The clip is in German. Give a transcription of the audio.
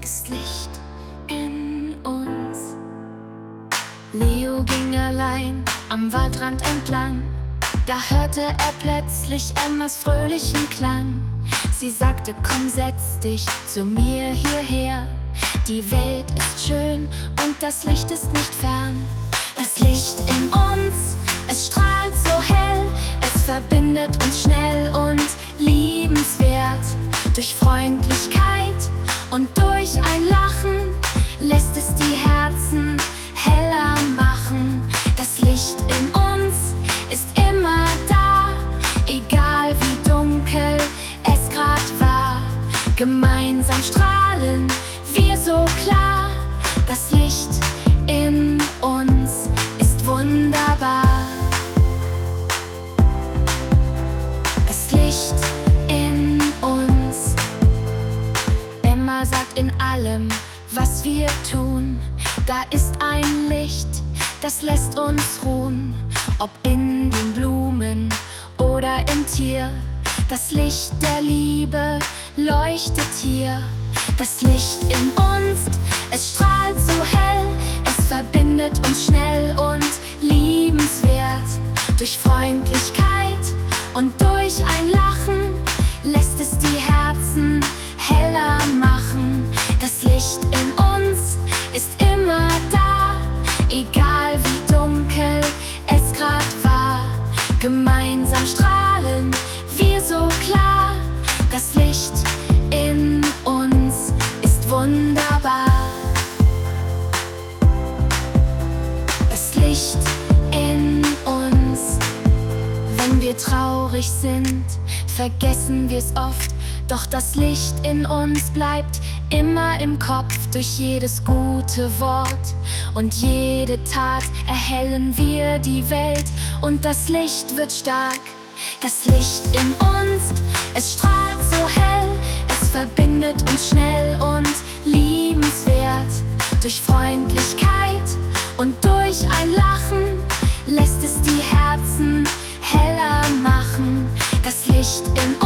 ist Licht in uns. Leo ging allein am Waldrand entlang. Da hörte er plötzlich Emmas fröhlichen Klang. Sie sagte, komm, setz dich zu mir hierher. Die Welt ist schön und das Licht ist nicht fern. Das Licht in uns, es strahlt so hell. Es verbindet uns schnell und liebenswert. Durch Freundlichkeit und durch ein Lachen lässt es die Herzen heller machen. Das Licht in uns ist immer da, egal wie dunkel es grad war. Gemeinsam strahlen wir so klar. Das Licht in uns ist wunderbar. Das Licht in uns. Emma sagt, in allem, was wir tun, da ist ein Licht, das lässt uns ruhen. Ob in den Blumen oder im Tier, das Licht der Liebe leuchtet hier. Das Licht in uns, es strahlt so hell. Es verbindet uns schnell und liebenswert. Durch Freundlichkeit und durch ein Lachen lässt es die Herzen heller machen. Das Licht in uns ist immer da, egal wie dunkel es grad war. Gemeinsam strahlen wir so klar. Das Licht in uns ist wunderbar. Das Licht in uns. Wenn wir traurig sind, vergessen wir's oft. Doch das Licht in uns bleibt immer im Kopf. Durch jedes gute Wort und jede Tat erhellen wir die Welt. Und das Licht wird stark. Das Licht in uns, es strahlt so hell. Es verbindet uns schnell und liebenswert. Durch Freundlichkeit und durch ein Lachen lässt es die Herzen heller machen. Das Licht in